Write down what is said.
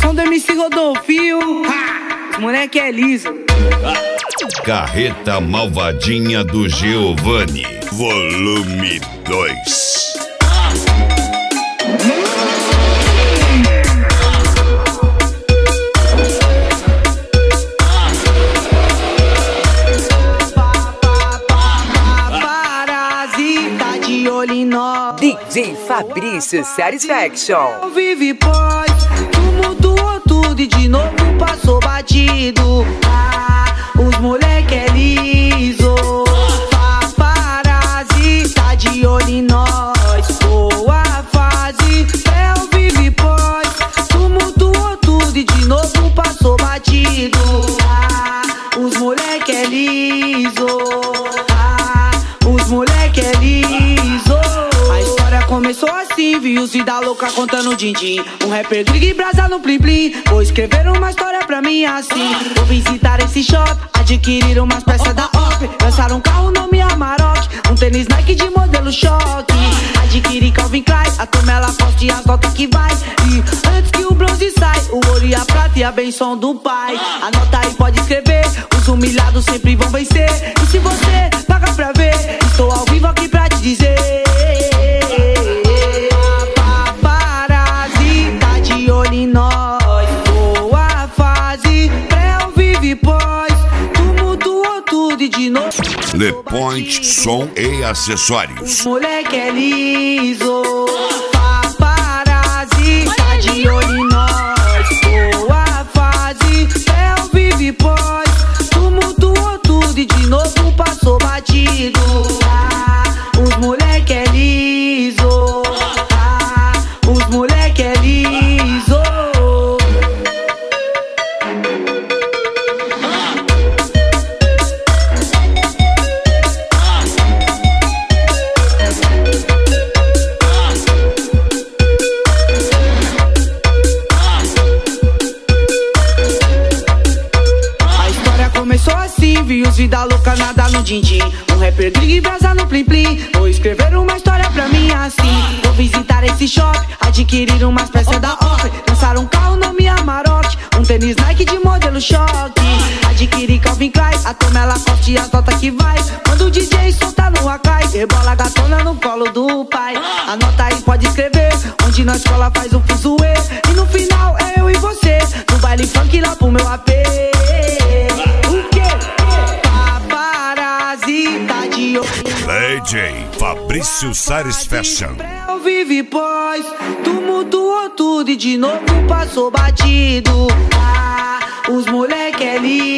som do MC Rodolfinho. Os moleque é liso. Carreta Malvadinha do Giovanni, volume 2. DJ Fabrício Satisfaction. Vive pós, tu mudou tudo e de novo passou batido. Os moleque é liso. Paparazzi tá de olho em nós. Boa fase, é o vive pós, tu mudou tudo e de novo passou batido. Os moleque é liso. Os moleque é liso. Começou assim, vi os vida louca contando din-din. Um rapper grig brasa no plim-plim. Vou escrever uma história pra mim assim. Vou visitar esse shop, adquirir umas peças da OP. Lançar um carro nome Amarok, um tênis Nike de modelo choque. Adquirir Calvin Klein, a turma ela poste e as notas que vai. E antes que o bronze sai, o ouro e a prata e a benção do pai. Anota aí, pode escrever, os humilhados sempre vão vencer. E se você paga pra ver, estou ao vivo aqui pra te dizer. Le Point Som e Acessórios. Moleque é liso. Paparazzi tá de olho em nós. Boa fase, é o vive pós. Tu mudou tudo e de novo passou batido. Os moleque é liso. Os moleque é liso. Começou assim, vi os vida louca nada no din-din. Um rapper grig brasa no plim-plim. Vou escrever uma história pra mim assim. Vou visitar esse shop, adquirir umas peças da OP. Lançar um carro nome Amarok, um tênis Nike de modelo choque. Adquirir Calvin Klein, a turma ela curte as notas que vai. Quando o DJ solta no Akai, rebola a gatona no colo do pai. Anota aí, pode escrever, onde na escola faz o fuzuê. E no final é eu e você, no baile funk lá pro meu AP. DJ Fabrício Satisfaction. Vive pós, tu mudou tudo e de novo passou batido. Os moleque é liso.